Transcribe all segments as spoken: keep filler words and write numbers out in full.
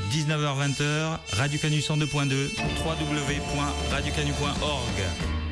dix-neuf heures vingt, Radio Canu cent deux point deux, w w w point radio canu point org.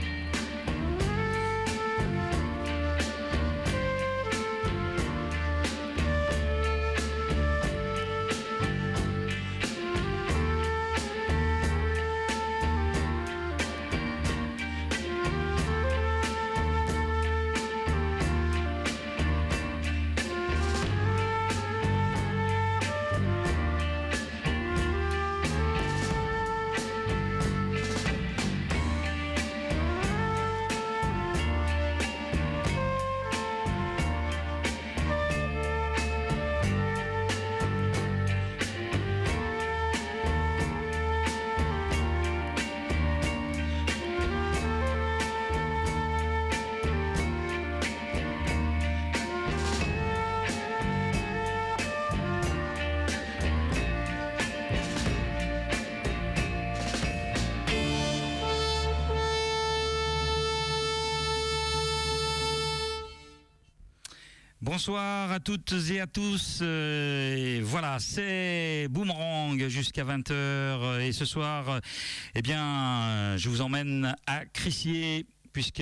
Bonsoir à toutes et à tous. Euh, voilà, c'est Boomerang jusqu'à vingt heures. Et ce soir, eh bien, je vous emmène à Crissier, puisque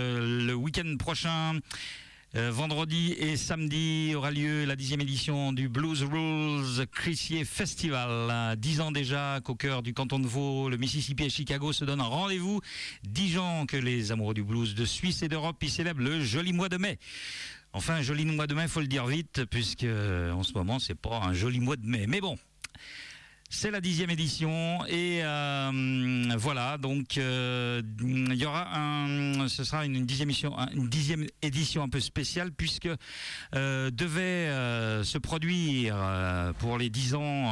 le week-end prochain, euh, vendredi et samedi, aura lieu la dixième édition du Blues Rules Crissier Festival. Dix ans déjà qu'au cœur du canton de Vaud, le Mississippi et Chicago se donnent un rendez-vous. Dix ans que les amoureux du blues de Suisse et d'Europe y célèbrent le joli mois de mai. Enfin, un joli mois de mai, il faut le dire vite, puisque en ce moment, c'est pas un joli mois de mai. Mais bon, c'est la dixième édition et euh, voilà. Donc, euh, il y aura un, ce sera une dixième édition, une dixième édition un peu spéciale, puisque euh, devait euh, se produire euh, pour les dix ans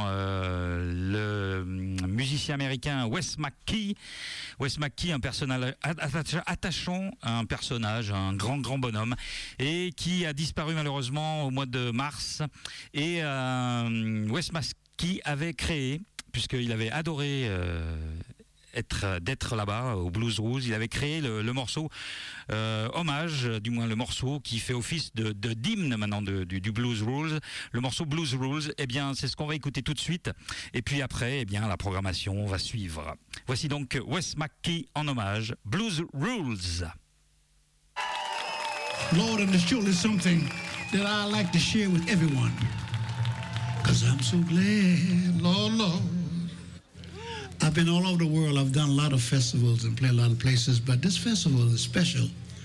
euh, le musicien américain Wes McKee. Wes McKee, un personnage attachant, un personnage, un grand grand bonhomme, et qui a disparu malheureusement au mois de mars. Et euh, Wes McKee qui avait créé, puisqu'il avait adoré euh, être, d'être là-bas au Blues Rules, il avait créé le, le morceau euh, hommage, du moins le morceau qui fait office de, de d'hymne maintenant de, du, du Blues Rules, le morceau Blues Rules. Eh bien, c'est ce qu'on va écouter tout de suite. Et puis après, eh bien, la programmation va suivre. Voici donc Wes McKee en hommage, Blues Rules. Lord, and there's surely something that I like to share with everyone. Cause I'm so glad, Lord, Lord. I've been all over the world. I've done a lot of festivals and played a lot of places, but this festival is special.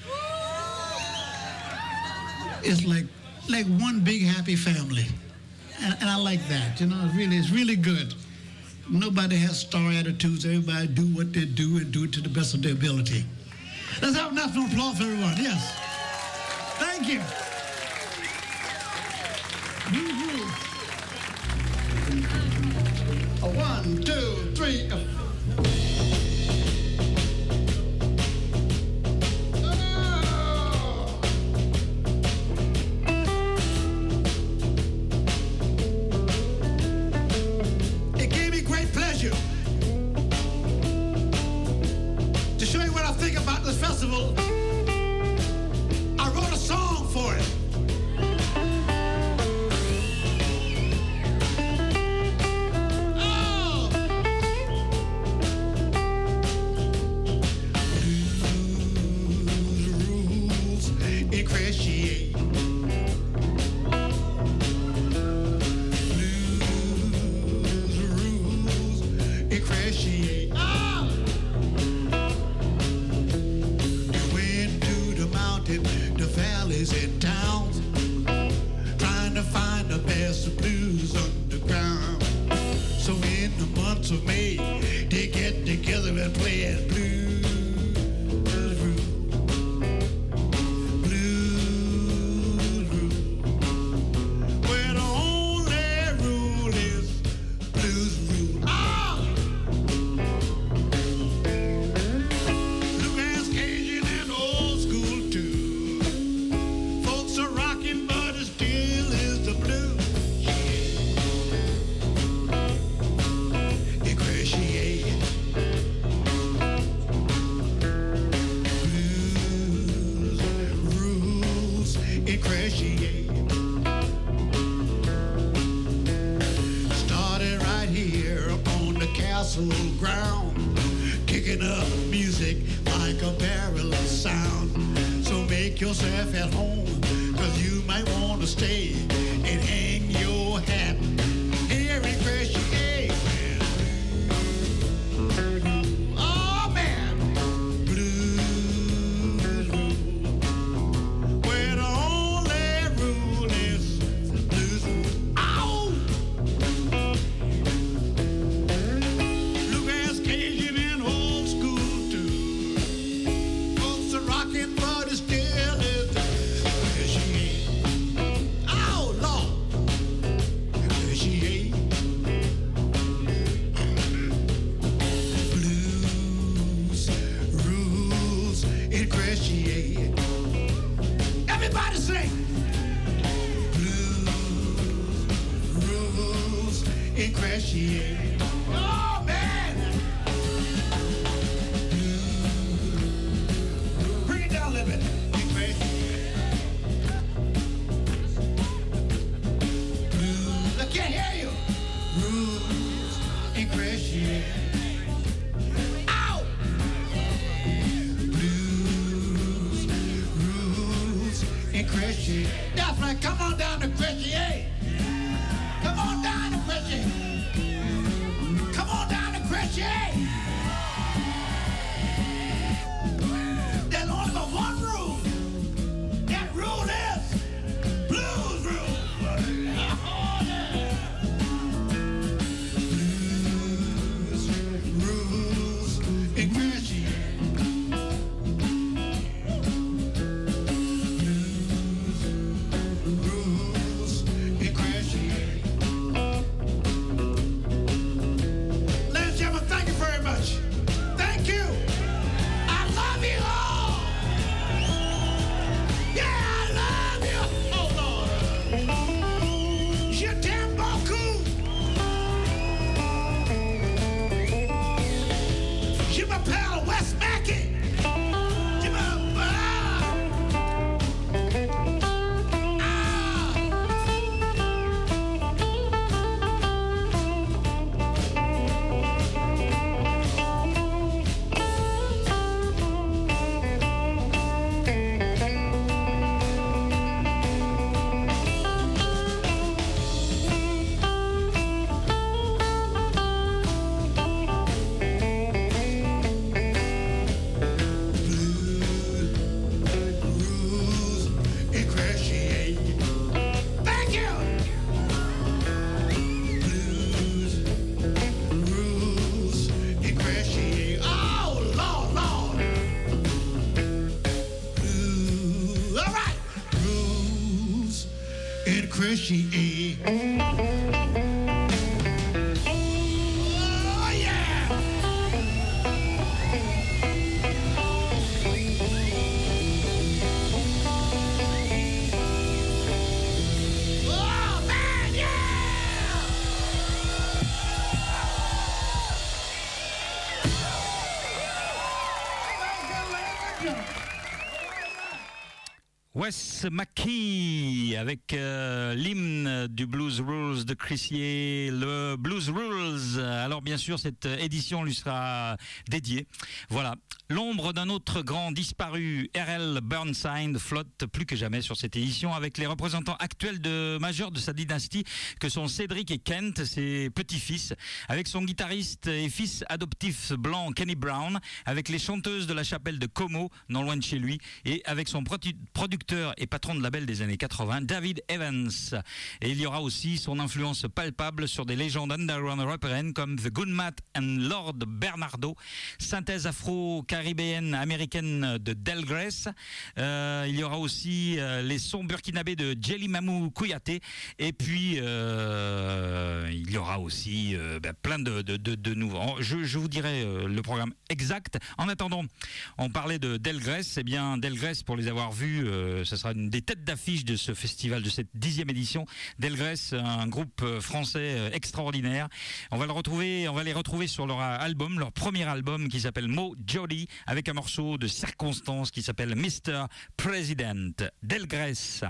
It's like like one big happy family, and, and I like that. You know, it's really it's really good. Nobody has star attitudes. Everybody do what they do and do it to the best of their ability. Let's have a national applause for everyone. Yes, thank you. One, two, three. It gave me great pleasure to show you what I think about this festival. I wrote a song for it. In towns, trying to find the best of blues underground. So in the months of May, they get together and play at blues. Castle ground, kicking up music like a barrel of sound. So make yourself at home, cause you might want to stay and hang your hat here in Cressy. Oh man, blues rule, where the only rule is blues rule. Ow! Bluegrass, Cajun, and old school too. Folks are rocking, but it still is where she ain't. Oh Lord, where she ain't. Blues rules in Cressy. Everybody sing. Blues rules in Cressy. Oh man. Blues. Bring it down a little bit. In Cressy. Blues. I can't hear you. Rules in Cressy. Ow! Blues rules in Cressy. That's right. Come on down to Cressy. Hey. Come on down to Cressy. Come on down to Cressy. There's only but one rule. That rule is blues rule. Oh, yeah. Blues rules in Cressy. Blues rules in Cressy. Ladies and gentlemen, thank you very much. Thank you. I love you all. Yeah, I love you. Oh, Lord. Je t'aime beaucoup. Je m'appelle Wes Mackey. Je m'appelle... Ah. Rules in Cressy. Thank you. Blues rules in Cressy. Oh Lord, Lord. Blues. All right. Rules in Cressy. Oh yeah. Oh man, yeah. Wes Mackey avec euh, l'hymne du Blues Rules de Crissier, le Blues Rules. Alors bien sûr, cette édition lui sera dédiée. Voilà. L'ombre d'un autre grand disparu, R L Burnside, flotte plus que jamais sur cette édition avec les représentants actuels de majeurs de sa dynastie que sont Cédric et Kent, ses petits-fils, avec son guitariste et fils adoptif blanc Kenny Brown, avec les chanteuses de la chapelle de Como, non loin de chez lui, et avec son produ- producteur et patron de label des années quatre-vingts, David Evans. Et il y aura aussi son influence palpable sur des légendes underground européennes comme The Goodmat and Lord Bernardo, synthèse afro-caribéenne américaine de Del Grace. Euh, il y aura aussi euh, les sons burkinabés de Jelly Mamou Kouyaté. Et puis euh, il y aura aussi euh, ben, plein de, de, de, de nouveaux. Je, je vous dirai euh, le programme exact. En attendant, on parlait de Del Grace. Eh bien, Del Grace, pour les avoir vus, euh, ce sera une des têtes d'affiche de ce festival, de cette dixième édition. Del Grace, un groupe français extraordinaire. On va le retrouver, on va les retrouver sur leur album, leur premier album qui s'appelle Mo Jolly, avec un morceau de circonstance qui s'appelle mister President. Del Grace.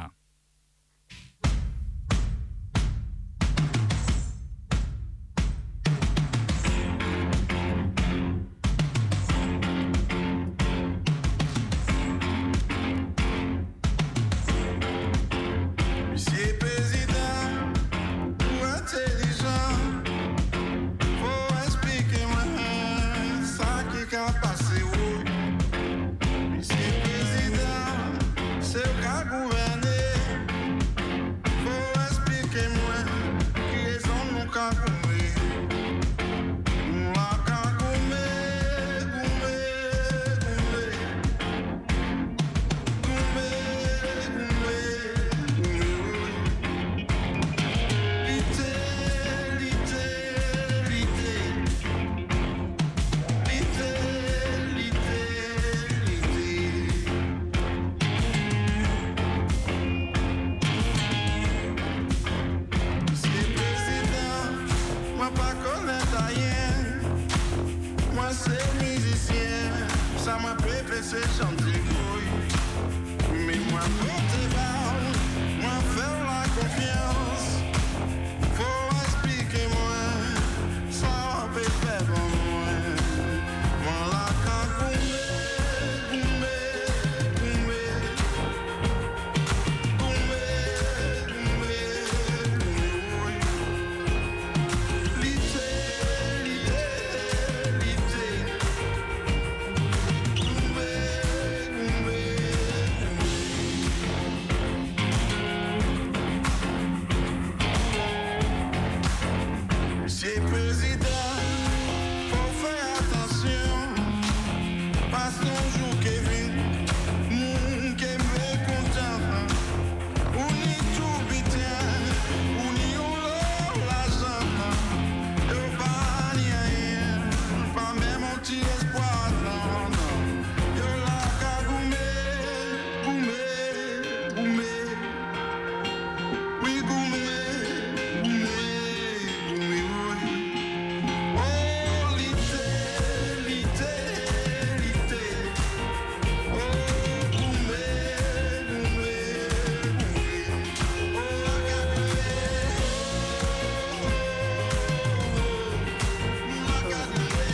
pas connaître rien. Moi c'est musicien, ça m'a préféré chanter couille. Mais moi côté bas, moi faire la confiance. Faut expliquer moi, ça peut faire bon moi. Moi la cagoumé, goumé, goumé, goumé, goumé, goumé. Lité, lité, lité. Goumé, goumé, goumé. C'est président, faut faire attention. Passe ton jour Kevin, moun qui me content. Ou ni tout bitin, ou ni ou l'or l'argent. Yo pas ni rien, pas même un petit espoir, non, non. Yo la ka goumé, goumé, goumé. Oui, goumé, goumé, goumé, oui. Oh, lité, lité, lité. Oh, goumé, goumé, goumé. Oh, la ka goumé. Oh, la ka goumé.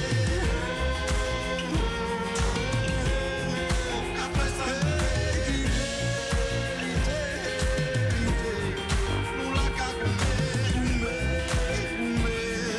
Après ça, lité, lité, lité. Oh, la ka goumé, goumé, goumé,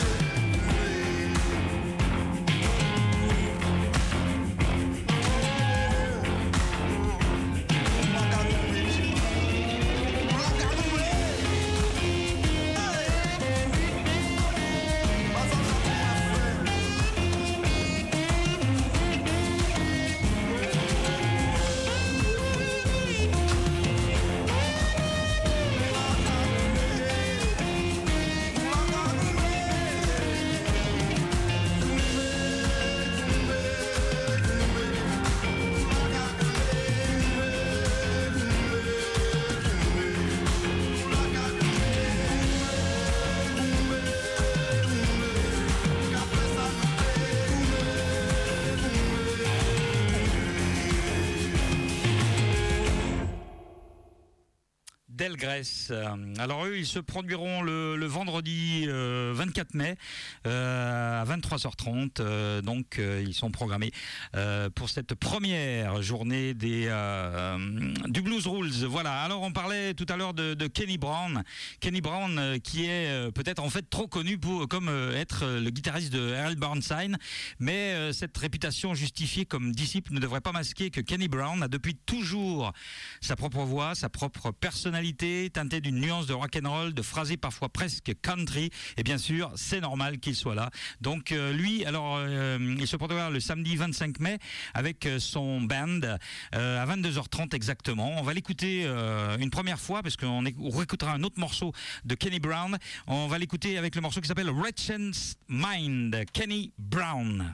Delgrès. Alors eux, ils se produiront le, le vendredi euh, vingt-quatre mai euh, à vingt-trois heures trente. Euh, donc euh, ils sont programmés euh, pour cette première journée des euh, du Blues Rules. Voilà. Alors on parlait tout à l'heure de, de Kenny Brown. Kenny Brown euh, qui est euh, peut-être en fait trop connu pour comme euh, être le guitariste de Harold Bernstein, mais euh, cette réputation justifiée comme disciple ne devrait pas masquer que Kenny Brown a depuis toujours sa propre voix, sa propre personnalité, teintée d'une nuance de rock'n'roll, de phrasé parfois presque country, et bien sûr c'est normal qu'il soit là. Donc euh, lui, alors euh, il se produira le samedi vingt-cinq mai avec euh, son band euh, à vingt-deux heures trente exactement. On va l'écouter euh, une première fois parce qu'on éc- on réécoutera un autre morceau de Kenny Brown. On va l'écouter avec le morceau qui s'appelle Wretched Mind, Kenny Brown.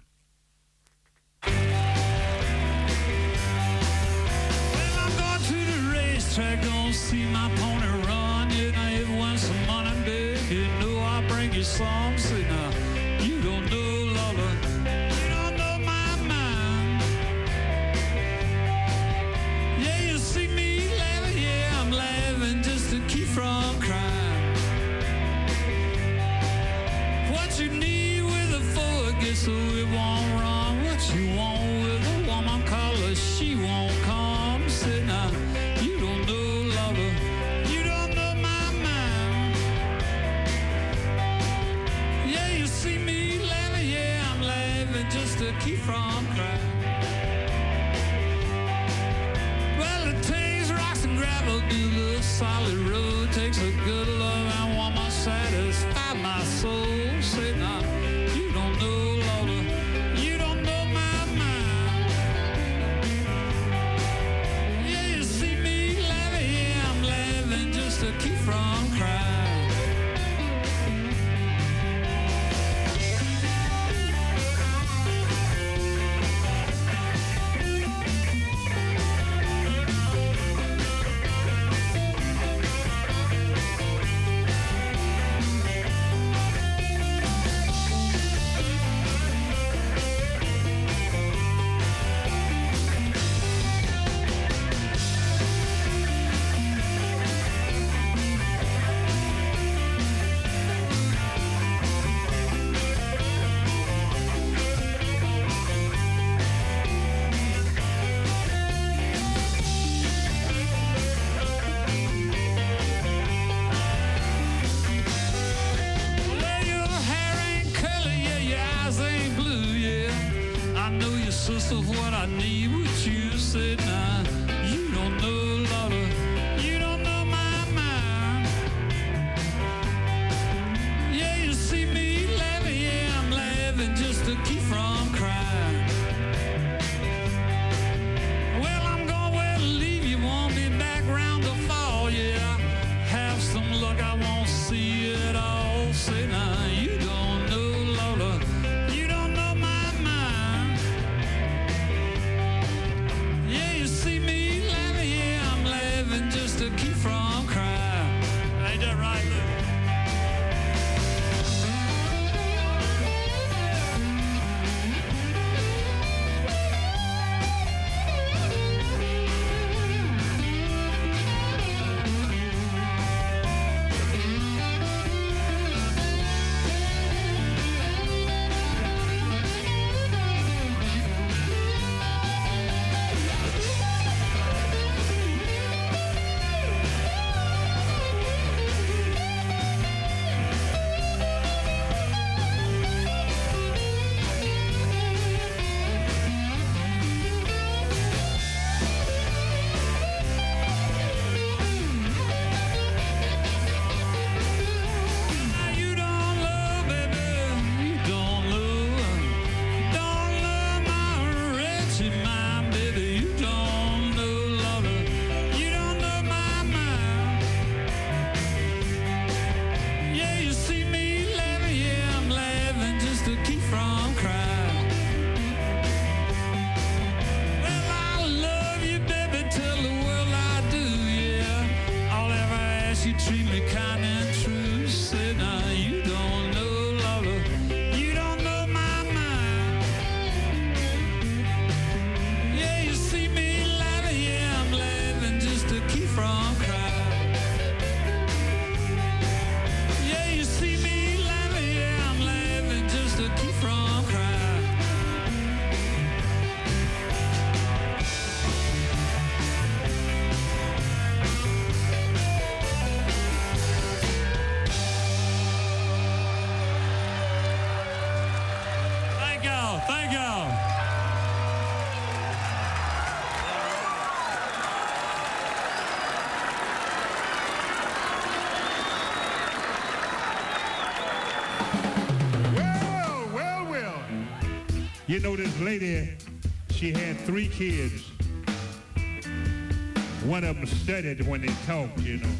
Track, gonna see my pony run. You know, everyone's some money, babe. You know I bring you some. Say now, you don't know, Lola. You don't know my mind. Yeah, you see me laughing. Yeah, I'm laughing just to keep from crying. What you need with a focus so it won't run. What you want with a woman color, she won't come. Say now. Just to keep from crying. Well, it takes rocks and gravel to do the solid road. Takes a good love and woman satisfy my soul. Say now, you don't know, Lola, you don't know my mind. Yeah, you see me laughing, yeah, I'm laughing just to keep from crying. sister, what I need with you. Said now, you don't know, Lord, you don't know my mind. Yeah, you see me laughing, yeah, I'm laughing just to keep from crying. Well, I'm gonna well leave you, won't be back round the fall, yeah. Have some luck, I won't see it all. Say now, you don't know, Lola, you don't know my mind. Yeah, you see me laughing, yeah, I'm laughing just to keep from crying. Ain't that right, Lou? You don't love, baby, you don't love, don't love my wretched mind, baby, you don't know, Lord, you don't know my mind. Yeah, you see me laughing, yeah, I'm laughing just to keep from crying. Well, I love you, baby, tell the world I do, yeah. I'll ever ask you, treat me kind and true. Say now, you don't know, Lola, you don't know my mind. Yeah, you see me laughing, yeah, I'm laughing just to keep from crying. Yeah, you see me laughing, yeah, I'm laughing just to keep from crying. Thank y'all, thank y'all. Well, well, well. You know, this lady, she had three kids. One of them studied when they talked, you know.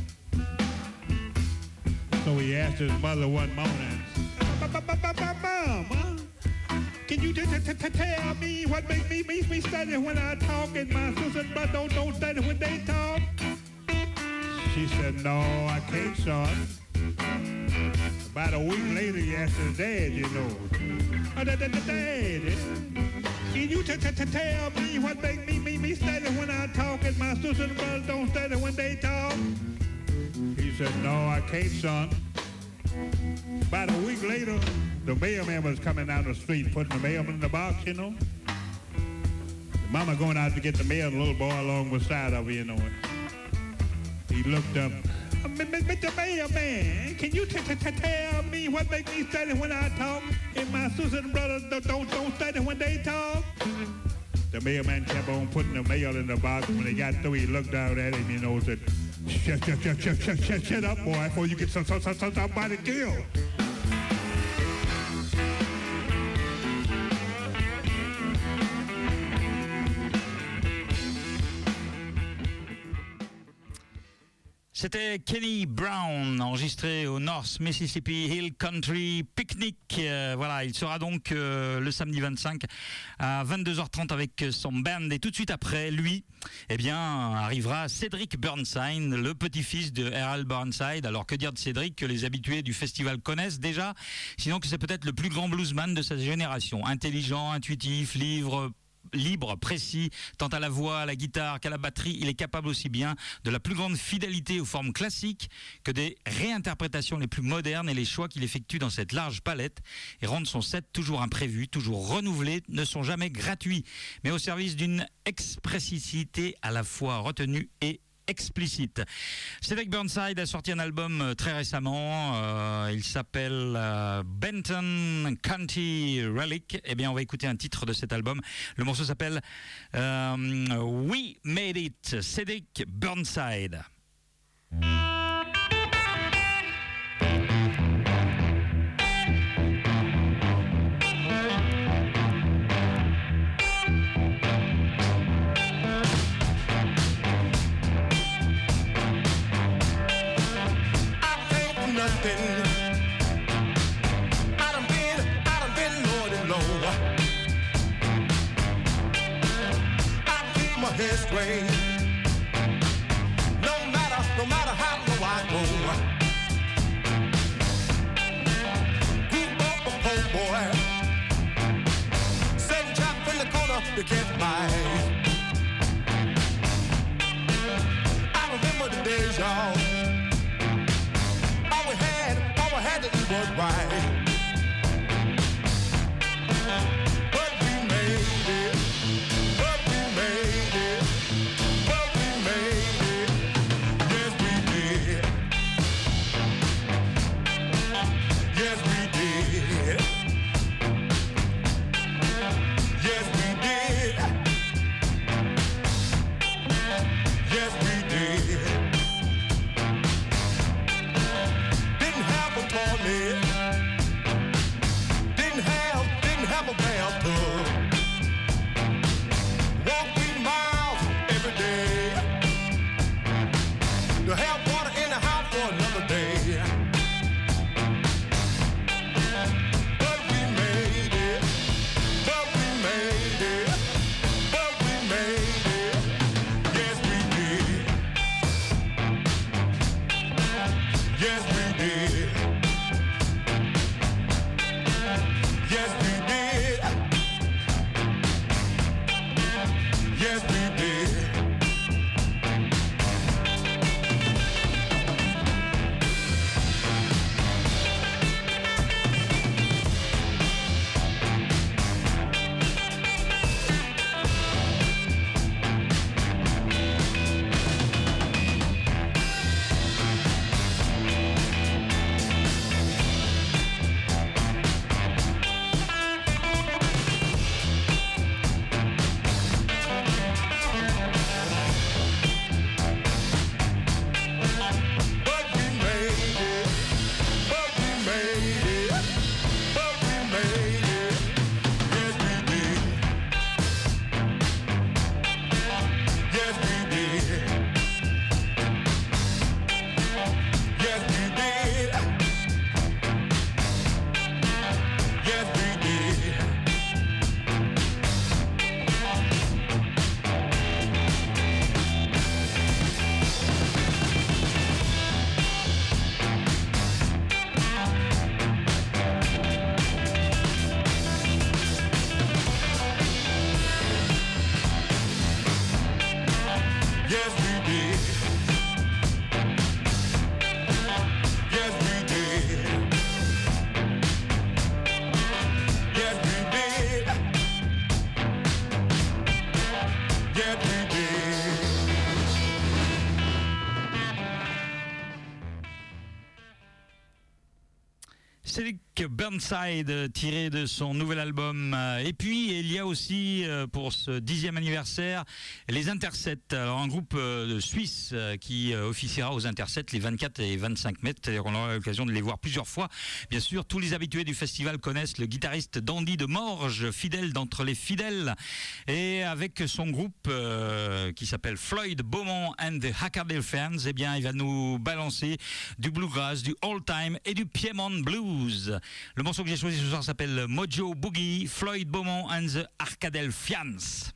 So he asked his mother one morning, Mom, huh? Can you t- t- t- tell me what makes me, makes me study when I talk and my sister and brother don't, don't study when they talk? She said, no, I can't, son. About a week later, he asked his dad, you know. Oh, da, da, da, Daddy, can you t- t- t- tell me what make me, me, me study when I talk and my sister and brother don't study when they talk? He said, no, I can't, son. About a week later, the mailman was coming down the street, putting the mail in the box, you know. The mama going out to get the mail, the little boy along beside of her, you know. He looked up. Mister Mailman, can you t- t- t- tell me what makes me study when I talk and my sister and brother don't, don't, don't study when they talk? The mailman kept on putting the mail in the box. When he got through, he looked down at him, you know, said, shut, shut, shut, shut, shut, shut, shut up, boy, before you get some, some, some, somebody killed. C'était Kenny Brown, enregistré au North Mississippi Hill Country Picnic. Euh, voilà, il sera donc euh, le samedi vingt-cinq à vingt-deux heures trente avec son band. Et tout de suite après, lui, eh bien, arrivera Cédric Burnside, le petit-fils de Harold Burnside. Alors, que dire de Cédric, que les habitués du festival connaissent déjà, sinon que c'est peut-être le plus grand bluesman de sa génération. Intelligent, intuitif, libre, libre, précis, tant à la voix, à la guitare qu'à la batterie. Il est capable aussi bien de la plus grande fidélité aux formes classiques que des réinterprétations les plus modernes, et les choix qu'il effectue dans cette large palette et rendent son set toujours imprévu, toujours renouvelé, ne sont jamais gratuits, mais au service d'une expressivité à la fois retenue et Explicit. Cédric Burnside a sorti un album euh, très récemment. Euh, il s'appelle euh, Benton County Relic. Eh bien, on va écouter un titre de cet album. Le morceau s'appelle euh, We Made It. Cédric Burnside. I done been, I done been low and low. I keep my head straight. No matter, no matter how low I go. Group up a poor boy. Sitting trapped in the corner, you can't buy. I remember the days, y'all. Had to eat was right, but we made it, but we made it, but we made it, yes we did, yes we did, yes we did, yes we did. Didn't have, didn't have a bathtub. Walk three miles every day to have water in the house for another day. But we made it, but we made it, but we made it. Yes we did. Yes we did. Yes, we did. Yes, we did. Cédric Burnside, tiré de son nouvel album. Et puis, il y a aussi, pour ce dixième anniversaire, les Intersets. Alors, un groupe suisse qui officiera aux Intersets les vingt-quatre et vingt-cinq mai. C'est-à-dire qu'on aura l'occasion de les voir plusieurs fois. Bien sûr, tous les habitués du festival connaissent le guitariste Dandy de Morges, fidèle d'entre les fidèles. Et avec son groupe euh, qui s'appelle Floyd Beaumont and the Hackadale Fans, eh bien, il va nous balancer du bluegrass, du old time et du Piedmont Blues. Le morceau que j'ai choisi ce soir s'appelle Mojo Boogie, Floyd Beaumont and the Hackadale Fans.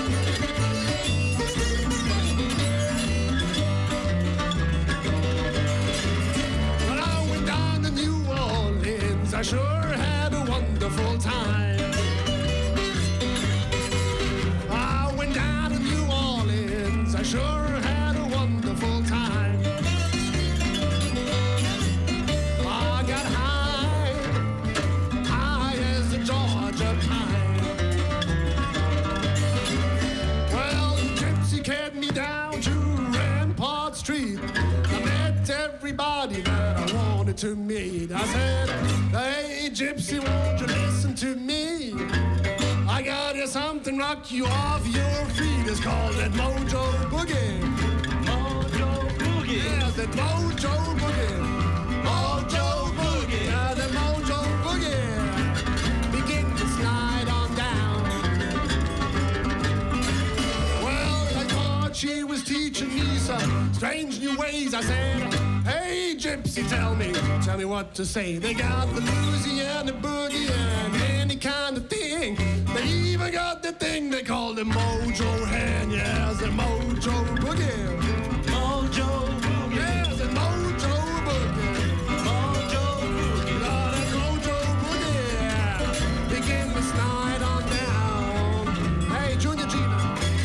Yes, sure had a wonderful time. I went down to New Orleans, I sure had a wonderful time. I got high, high as a Georgia pine. Well, the gypsy carried me down to Rampart Street. I met everybody that I wanted to meet. I said, hey, gypsy, won't you listen to me? I got you something, rock you off your feet. It's called that Mojo Boogie. Mojo Boogie. Yeah, that Mojo Boogie. Mojo Boogie. Yeah, that Mojo Boogie. Begin to slide on down. Well, I thought she was teaching me some strange new ways. I said, hey, gypsy, tell me, tell me what to say. They got the Louisiana boogie and any kind of thing. They even got the thing they call the Mojo Hand. Yes, the Mojo Boogie. Mojo Boogie. Yes, the Mojo Boogie. Mojo Boogie. Got a Mojo Boogie. Begin to slide on down. Hey, Junior Gina.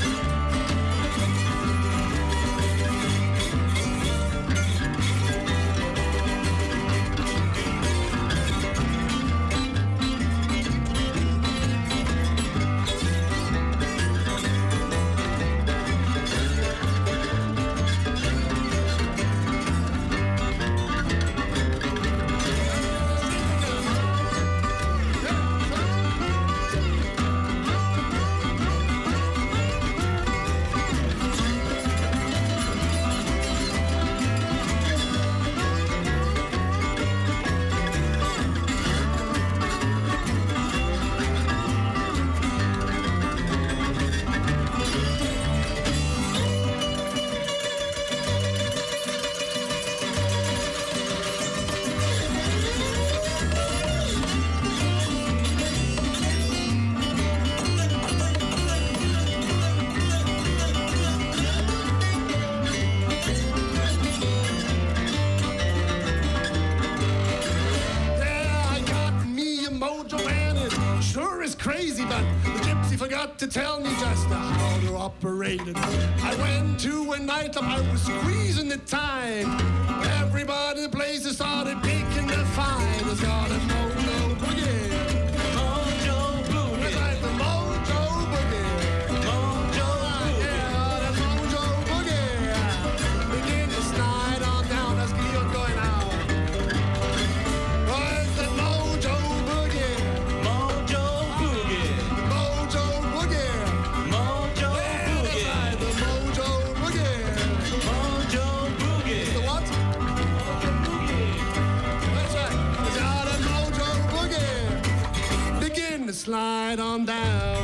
To tell me just how to operate it. I went to a nightclub, I was squeezing the time. Everybody in the place started picking the fine. It's got a Mojo Boogie. Mojo Boogie. It's like the Mojo Boogie. Mojo Boogie. Yeah, the Mojo Boogie. Begin to slide on down, let's get you going now. Where's the Mojo Boogie? Mojo Boogie. Mojo Boogie. Mojo Boogie. Yeah, the Mojo Boogie. Mojo Boogie. It's the what? Mojo Boogie. That's right. It's got a Mojo Boogie. Begin to slide on down.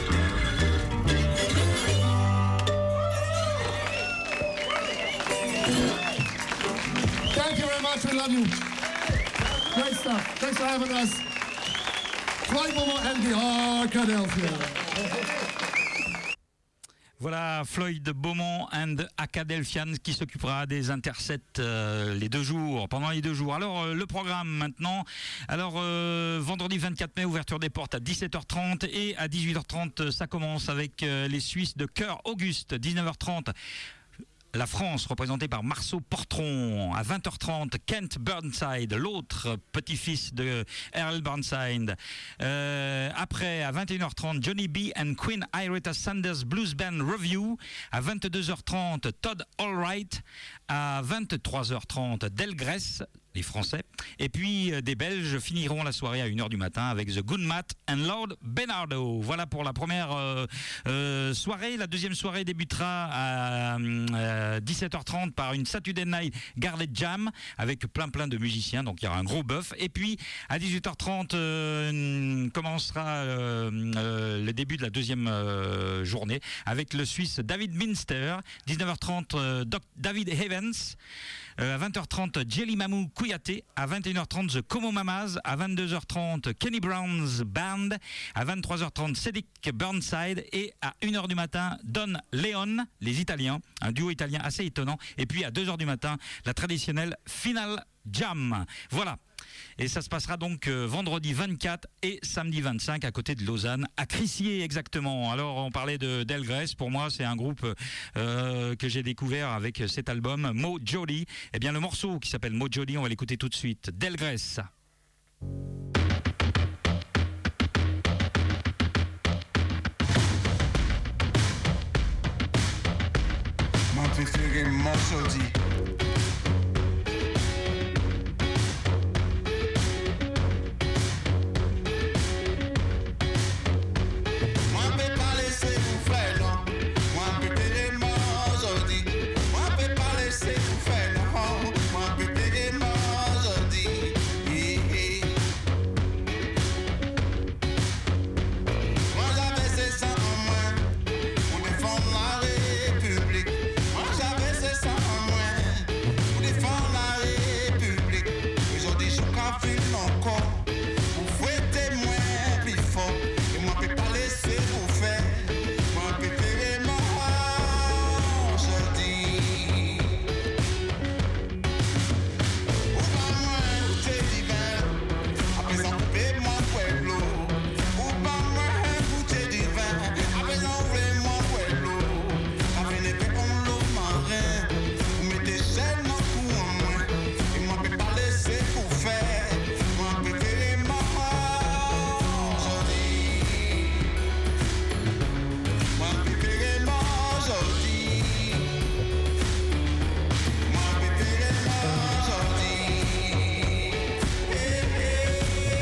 Thank you very much. We love you. Great stuff. Thanks for having us. Floyd Beaumont and the Arkadelphia. Voilà Floyd Beaumont and Acadelphian qui s'occupera des intercets euh, les deux jours, pendant les deux jours. Alors euh, le programme maintenant. Alors euh, vendredi vingt-quatre mai, ouverture des portes à dix-sept heures trente et à dix-huit heures trente ça commence avec euh, les Suisses de Chœur Auguste. dix-neuf heures trente. La France, représentée par Marceau Portron. À vingt heures trente, Kent Burnside, l'autre petit-fils de Earl Burnside. Euh, après, à vingt et une heures trente, Johnny B. and Queen Ireta Sanders Blues Band Review. À vingt-deux heures trente, Todd Allwright. À vingt-trois heures trente, Delgrès, les Français. Et puis, euh, des Belges finiront la soirée à une heure du matin avec The Good Mat and Lord Bernardo. Voilà pour la première euh, euh, soirée. La deuxième soirée débutera à euh, dix-sept heures trente par une Saturday Night Garlet Jam avec plein plein de musiciens. Donc, il y aura un gros bœuf. Et puis, à dix-huit heures trente, euh, commencera euh, euh, le début de la deuxième euh, journée avec le Suisse David Minster. dix-neuf heures trente, euh, Doc David Evans. Euh, à vingt heures trente, Jelly Mamou Kouyaté. À vingt et une heures trente, The Como Mamas. À vingt-deux heures trente, Kenny Brown's Band. À vingt-trois heures trente, Cedric Burnside. Et à une heure du matin, Don Leon, les Italiens. Un duo italien assez étonnant. Et puis à deux heures du matin, la traditionnelle Final Jam. Voilà. Et ça se passera donc euh, vendredi vingt-quatre et samedi vingt-cinq à côté de Lausanne, à Crissier exactement. Alors on parlait de Delgrès, pour moi c'est un groupe euh, que j'ai découvert avec cet album Mo Jolly. Eh bien le morceau qui s'appelle Mo Jolly, on va l'écouter tout de suite. Delgrès. Mon préféré morceau dit moi peut pas laisser vous faire non. Moi préféré morceau dit moi peut pas laisser vous faire non. Moi préféré morceau dit moi j'avais c'est ça en moi pour défendre la République. Moi j'avais c'est ça en moi pour défendre la République. Aujourd'hui je confine encore pour fouetter moins plus fort. Et moi je peux pas laisser vous faire. Moi je préfère mort aujourd'hui. Ou pas moi goûter divin. À présent coupez-moi pueblo. Ou pas moi goûter divin. À présent ouvrez-moi pueblo. Avec les paix comme l'eau marin. Vous mettez chaîne dans le cou en moi. Et moi je peux pas laisser vous faire. Moi je préfère mort aujourd'hui. Moi je préfère mort aujourd'hui. Moi je préfère mort aujourd'hui. Eh, eh.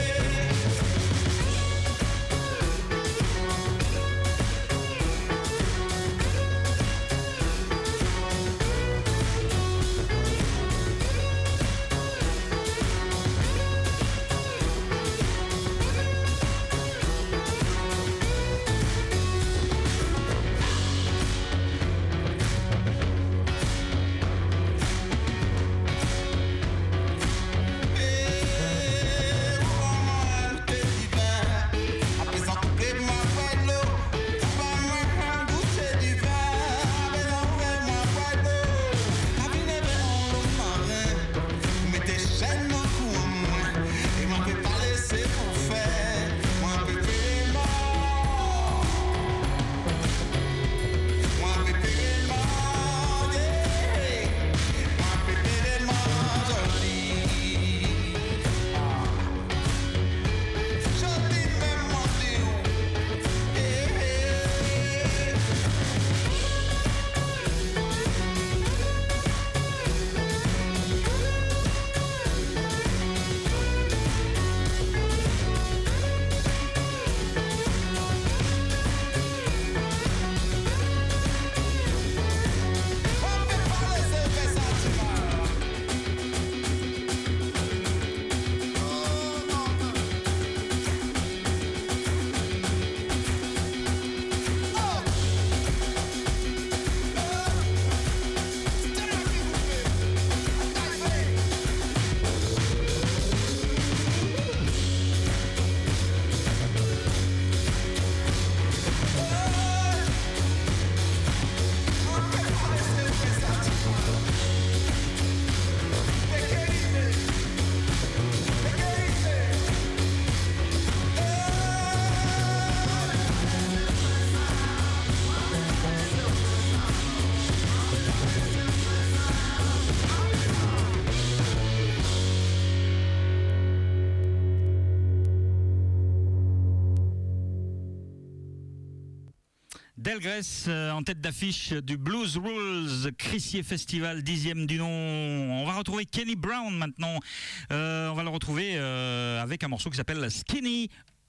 Delgrès euh, en tête d'affiche du Blues Rules Crissier Festival, dixième du nom. On va retrouver Kenny Brown maintenant. Euh, on va le retrouver euh, avec un morceau qui s'appelle Skinny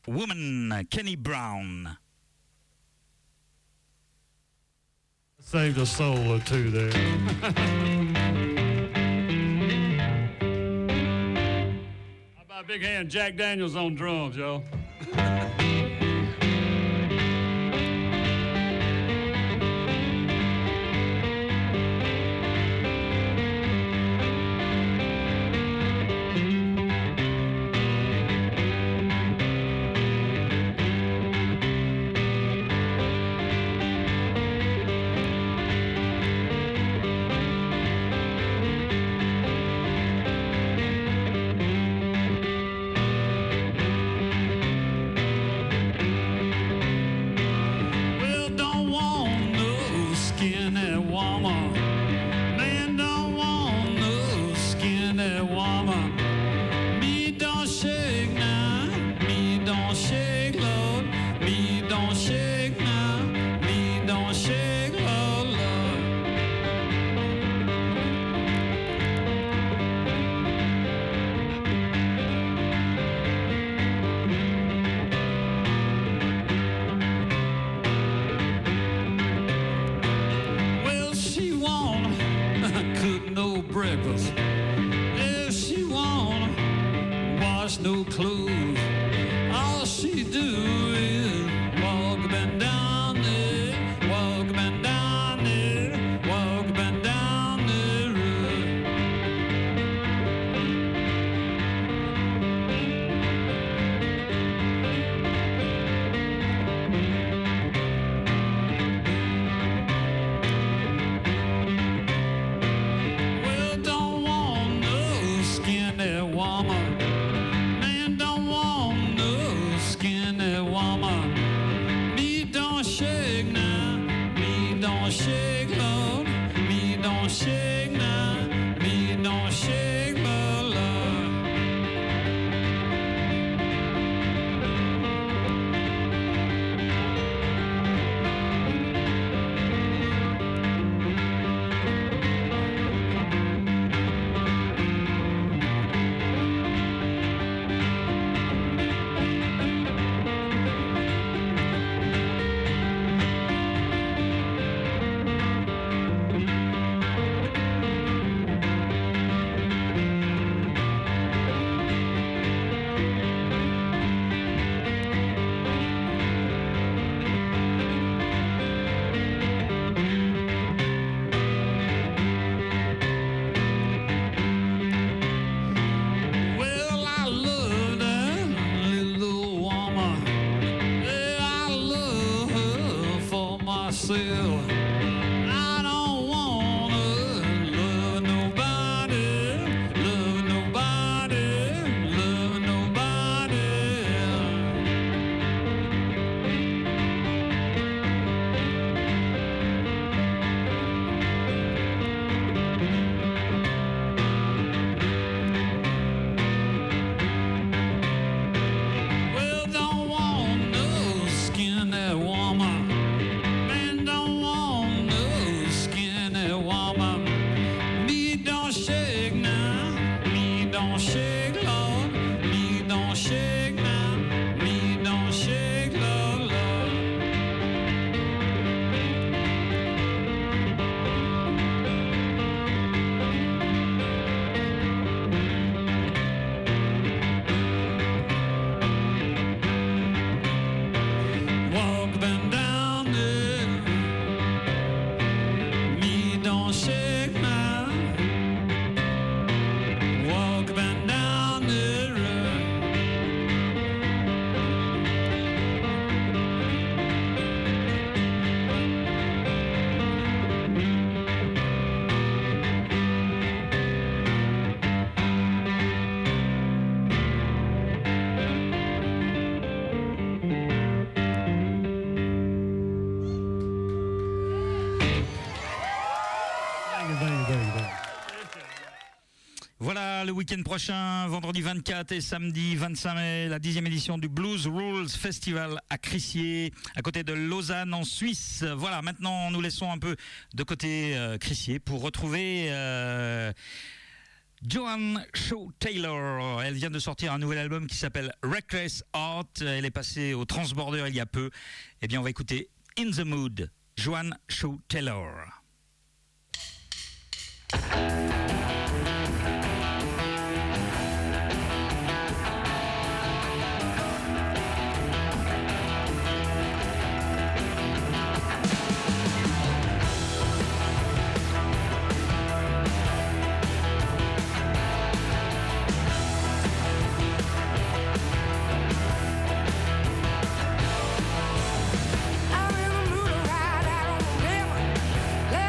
Woman. Kenny Brown. Saved a soul or two there. How about a big hand, Jack Daniels on drums, y'all? woman. Man don't want no skinny woman. Me don't shake now, me don't shake, Lord. Me don't shake now, me don't shake, Lord, Lord. Well, she won't cook no breakfast. If she won't wash no clothes, all she do is walk up and down there, walk up and down there, walk up and down the road. Well, don't want no skinny woman. Man don't want no skinny woman. Me don't shake now, me don't shake, Lord. Me don't shake now, me don't shake, Lord, Lord. Well, I love that little woman. Yeah, I love her for myself. I don't wanna love nobody, love nobody, love nobody else. Well, don't want no skinny woman. Man don't want no skinny woman. Me don't shake now, me don't shake, Lord. Me don't shake now, me don't shake, Lord, Lord. Walk up and down there. Me don't shake now. Walk up and down the road. Thank you, thank you, thank you, thank you. Voilà, le week-end prochain, vendredi vingt-quatre et samedi vingt-cinq mai, la dixième édition du Blues Rules Festival à Crissier, à côté de Lausanne en Suisse. Voilà, maintenant nous laissons un peu de côté euh, Crissier pour retrouver euh, Joanne Shaw Taylor. Elle vient de sortir un nouvel album qui s'appelle Reckless Heart. Elle est passée au Transborder il y a peu. Eh bien, on va écouter In the Mood, Joanne Shaw Taylor. I'm in the mood to ride out on the river.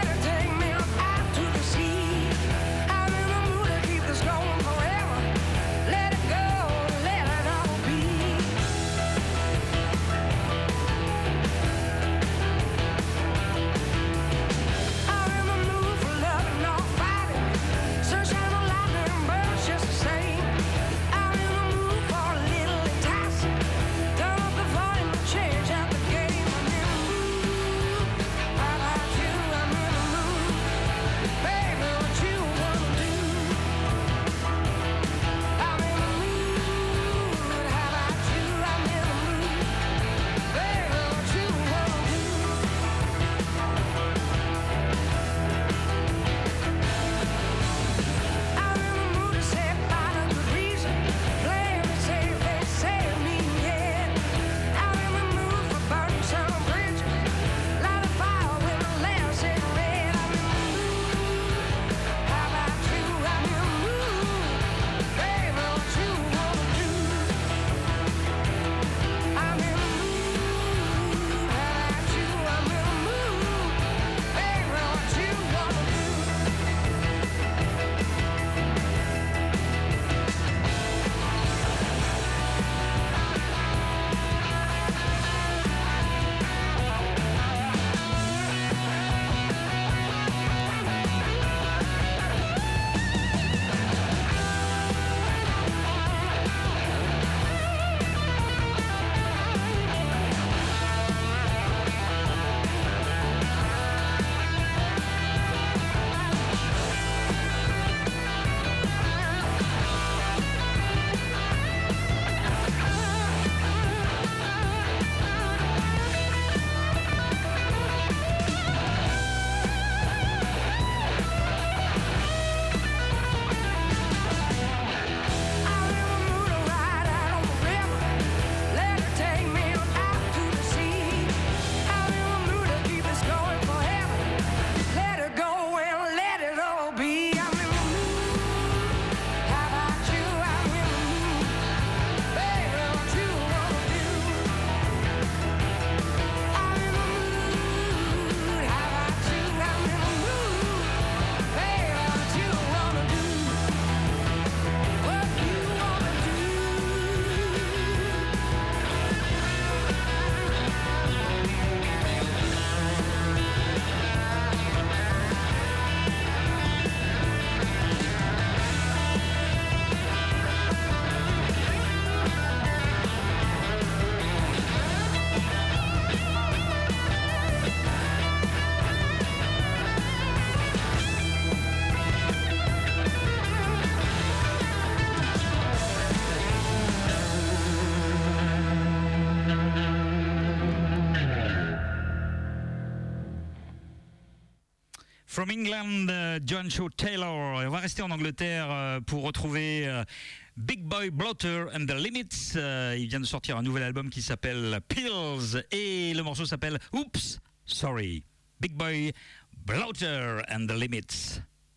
From England, uh, John Shaw Taylor. Et on va rester en Angleterre euh, pour retrouver euh, Big Boy Bloater and the Limits. Euh, il vient de sortir un nouvel album qui s'appelle Pills et le morceau s'appelle Oops, Sorry. Big Boy Bloater and the Limits.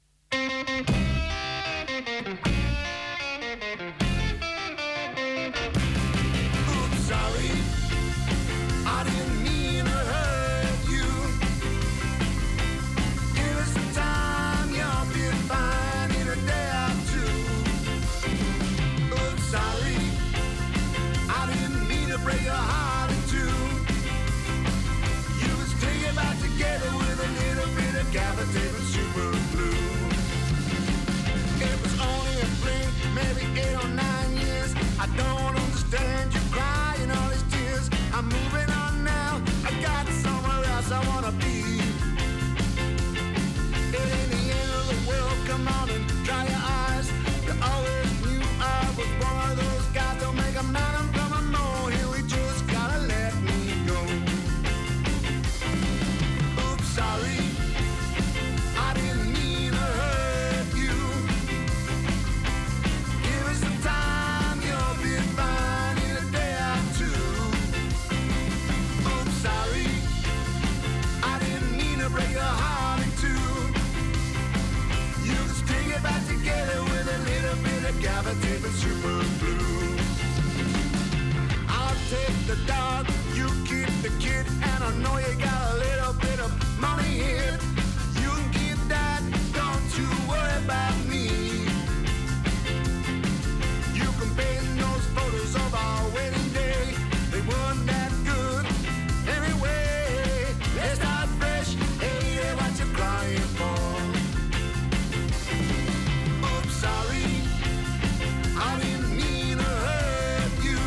Oops, sorry, I didn't mean to hurt you. Give us some time, you'll be fine in a day or two. Oops, sorry, I didn't mean to break your heart in two. You was taken back together with a little bit of gabapentin and super glue. It was only a blink, maybe eight or nine years. I don't understand you crying all these tears. I'm moving on now, I got somewhere else I wanna be. It ain't the end of the world, come on and dry your eyes. You always knew I was one of those guys. Don't make a man of come on, no, here we just gotta let me go. Oops, sorry, I didn't mean to hurt you. Give us some time, you'll be fine in a day or two. Oops, sorry, I didn't mean to break your heart in two. You can string it back together with a little bit of gabapentin and super glue. I'll take the dog, you keep the kid, and I know you got a little bit of money here. You can keep that, don't you worry about me. You can paint those photos of our wedding day. They weren't that good anyway. Let's start fresh, hey, yeah, what you crying for? Oops, sorry, I didn't mean to hurt you.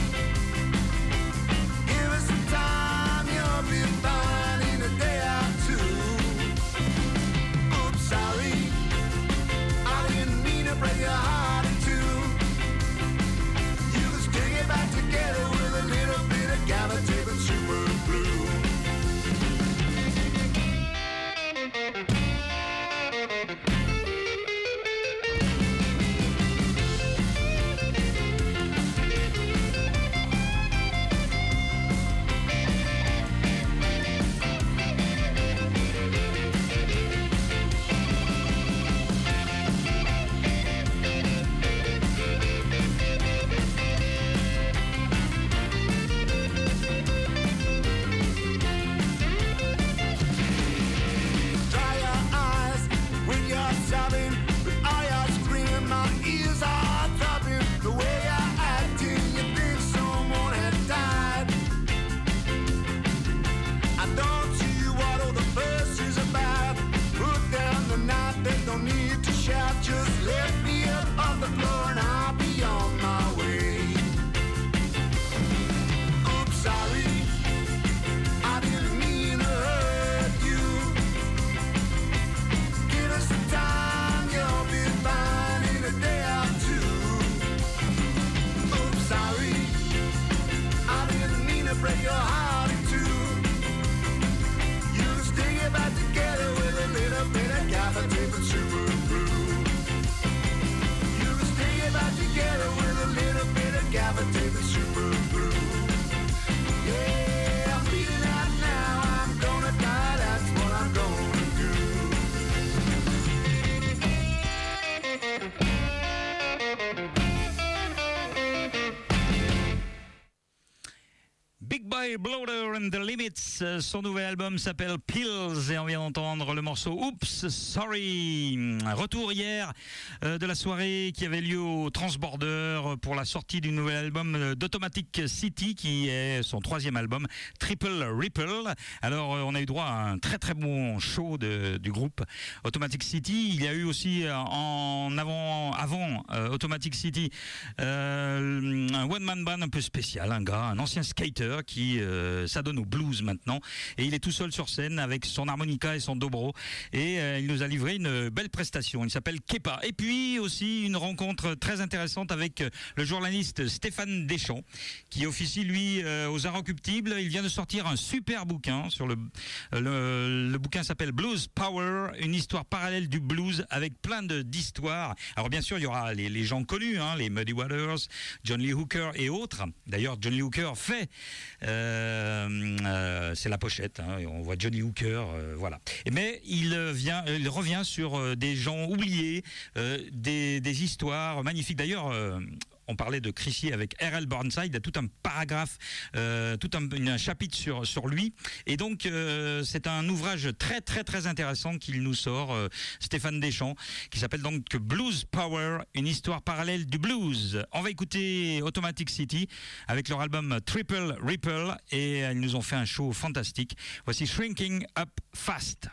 Give us some time, you'll be fine in a day or two. Oops, sorry, I didn't mean to break your heart in two. You can string it back together with a little bit of gabapentin and super glue. Dry your eyes when you're sobbing, with all your screaming, my ears are throbbing. The way you're acting, you think someone had died. I don't see what all the fuss is about. Put down the knife, there's no need to shout. Just lift me up off the floor and I'll be on my way. Oops, sorry, I didn't mean to hurt you. Give us some time, you'll be fine in a day or two. Oops, sorry, I didn't mean to break your heart in two. You can string it back together with a little bit of gabapentin and super glue. You can string it back together with a little bit of gabapentin and super glue. Yeah, I'm bleeding out now, I'm gonna die, that's what I'm gonna do. Big Boy Bloater and the Limits, euh, son nouvel album s'appelle Pills et on vient d'entendre le morceau Oops, Sorry. Retour hier euh, de la soirée qui avait lieu au Transborder pour la sortie du nouvel album d'Automatic City qui est son troisième album, Triple Ripple. Alors euh, on a eu droit à un très très bon show de, du groupe Automatic City. Il y a eu aussi euh, en avant, avant euh, Automatic City euh, un one-man band un peu spécial, un gars, un ancien skater qui lui euh, s'adonne au blues maintenant. Et il est tout seul sur scène avec son harmonica et son dobro. Et euh, il nous a livré une belle prestation. Il s'appelle Kepa. Et puis aussi une rencontre très intéressante avec le journaliste Stéphane Deschamps, qui officie lui euh, aux Inrecuptibles. Il vient de sortir un super bouquin sur le le, le bouquin s'appelle Blues Power, une histoire parallèle du blues avec plein de d'histoires. Alors bien sûr il y aura les, les gens connus, hein, les Muddy Waters, John Lee Hooker et autres. D'ailleurs John Lee Hooker fait euh, euh, c'est la pochette, hein, on voit Johnny Hooker, euh, voilà. Mais il vient, il revient sur euh, des gens oubliés, euh, des, des histoires magnifiques. D'ailleurs euh, on parlait de Chrissy avec R L Burnside, il y a tout un paragraphe, euh, tout un, un chapitre sur, sur lui. Et donc, euh, c'est un ouvrage très, très, très intéressant qu'il nous sort, euh, Stéphane Deschamps, qui s'appelle donc Blues Power, une histoire parallèle du blues. On va écouter Automatic City avec leur album Triple Ripple, et ils nous ont fait un show fantastique. Voici Shrinking Up Fast.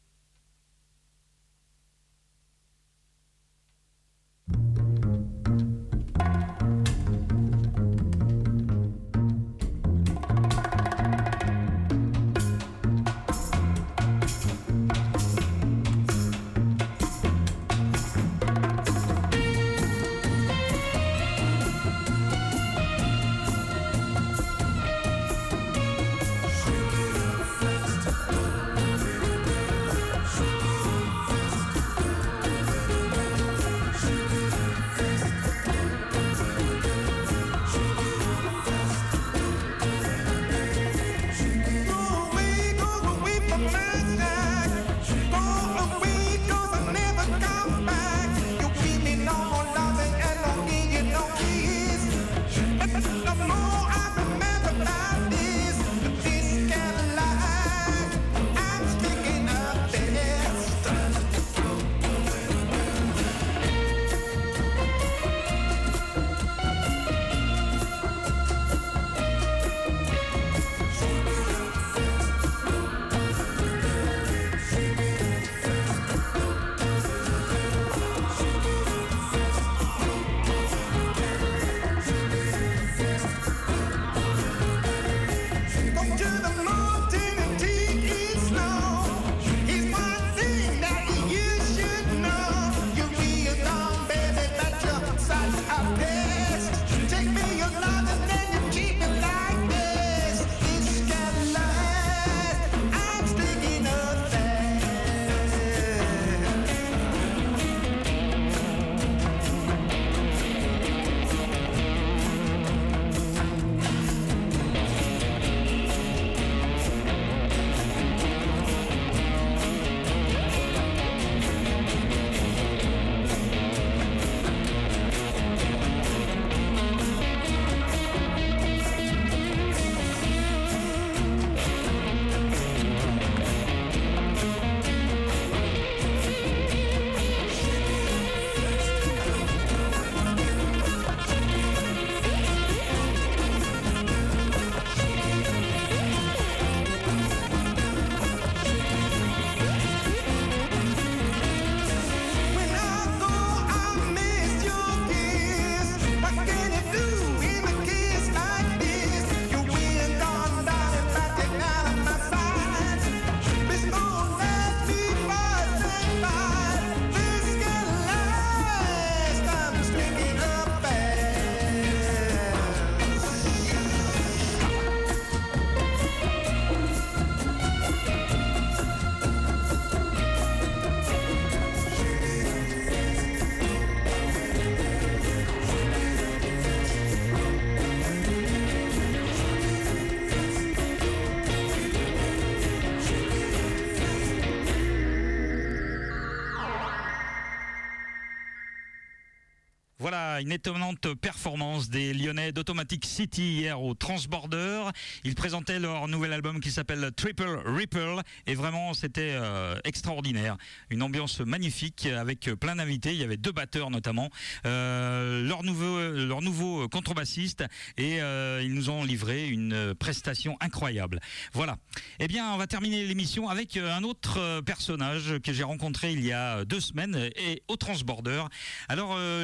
Voilà, une étonnante performance des Lyonnais d'Automatic City hier au Transborder. Ils présentaient leur nouvel album qui s'appelle Triple Ripple et vraiment c'était euh, extraordinaire. Une ambiance magnifique avec plein d'invités. Il y avait deux batteurs notamment, euh, leur nouveau, leur nouveau contrebassiste et euh, ils nous ont livré une prestation incroyable. Voilà. Eh bien, on va terminer l'émission avec un autre personnage que j'ai rencontré il y a deux semaines et au Transborder. Alors euh, lui,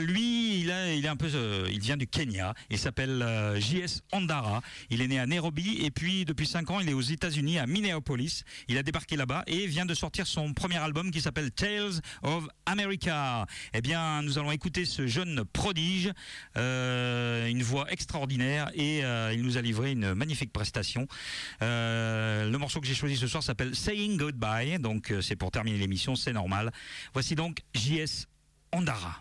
lui, il, a, il est un peu, euh, il vient du Kenya. Il s'appelle euh, J S Ondara. Il est né à Nairobi et puis depuis cinq ans, il est aux États-Unis à Minneapolis. Il a débarqué là-bas et vient de sortir son premier album qui s'appelle Tales of America. Eh bien, nous allons écouter ce jeune prodige, euh, une voix extraordinaire et euh, il nous a livré une magnifique prestation. Euh, le morceau que j'ai choisi ce soir s'appelle Saying Goodbye. Donc, euh, c'est pour terminer l'émission, c'est normal. Voici donc J S Ondara.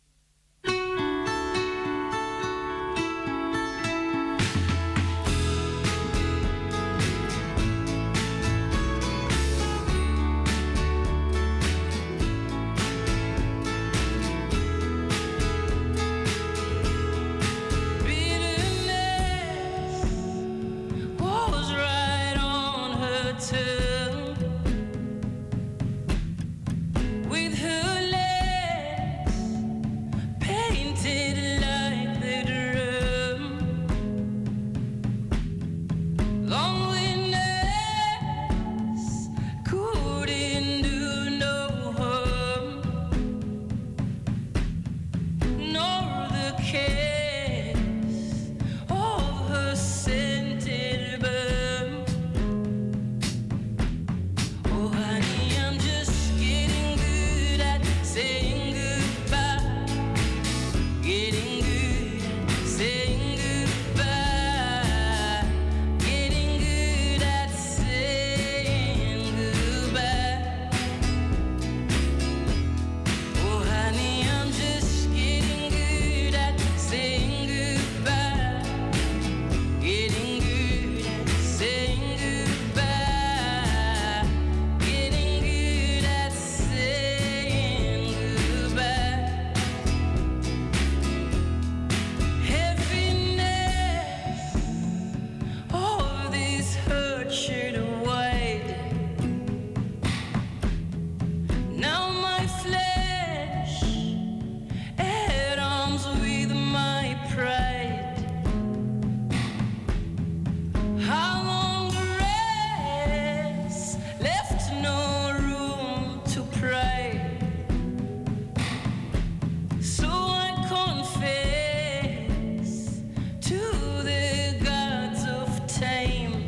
Was right on her tongue, with her legs painted like the drum. Loneliness couldn't do no harm, nor the kiss of her scented bum. Oh honey, I'm just getting good at saying goodbye, getting good at saying goodbye, getting good at saying goodbye. Oh honey, I'm just getting good at saying goodbye, getting good at saying goodbye, getting good at saying goodbye. Heaviness of this hurt should away. Now my flesh at arms with my pride. How long rest left no room to pray. So I confess to the gods of time.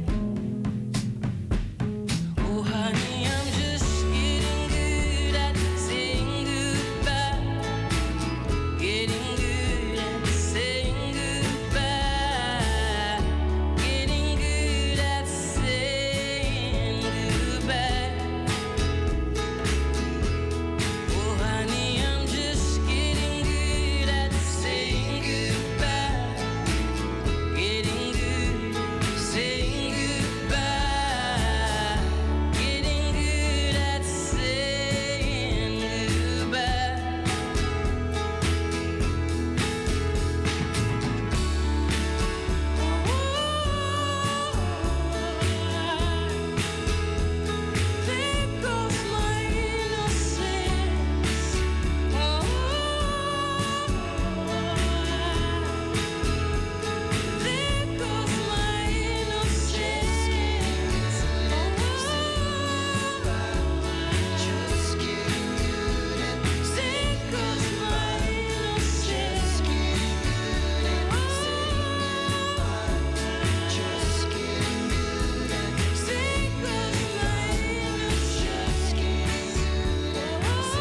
Oh honey, I'm just getting good at saying goodbye, getting good at saying goodbye, getting good at saying goodbye. Oh honey, I'm just getting good at saying goodbye, getting good at saying goodbye, getting good at saying goodbye. There goes my innocence. There goes my innocence. Just getting good at. There goes my innocence. Just getting good at. There goes my innocence. Just getting good at.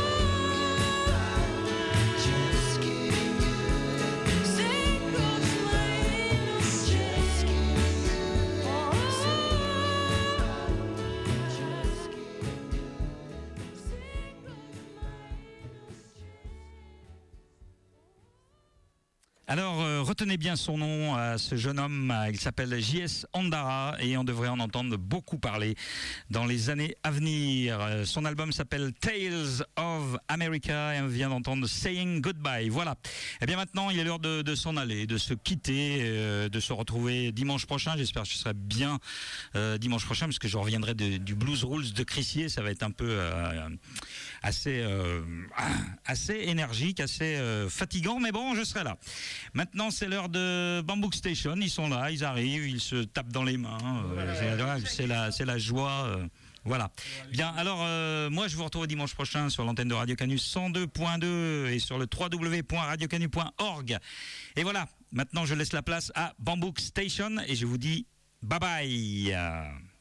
Just getting good at. There goes my innocence. Just getting good Alors, euh, retenez bien son nom à ce jeune homme. euh, Il s'appelle J S Ondara et on devrait en entendre beaucoup parler dans les années à venir. Euh, Son album s'appelle Tales of America et on vient d'entendre Saying Goodbye. Voilà. Et bien maintenant, il est l'heure de, de s'en aller, de se quitter, euh, de se retrouver dimanche prochain. J'espère que je serai bien euh, dimanche prochain parce que je reviendrai de- du Blues Rules de Crissier. Ça va être un peu euh, assez, euh, assez énergique, assez euh, fatigant, mais bon, je serai là. Maintenant, c'est l'heure de Bambook Station. Ils sont là, ils arrivent, ils se tapent dans les mains. euh, c'est- c'est la, c'est la joie. euh, Voilà. Bien, alors, euh, moi, je vous retrouve dimanche prochain sur l'antenne de Radio Canu cent deux point deux et sur le w w w point radio canu point org. Et voilà, maintenant, je laisse la place à Bambook Station et je vous dis bye bye.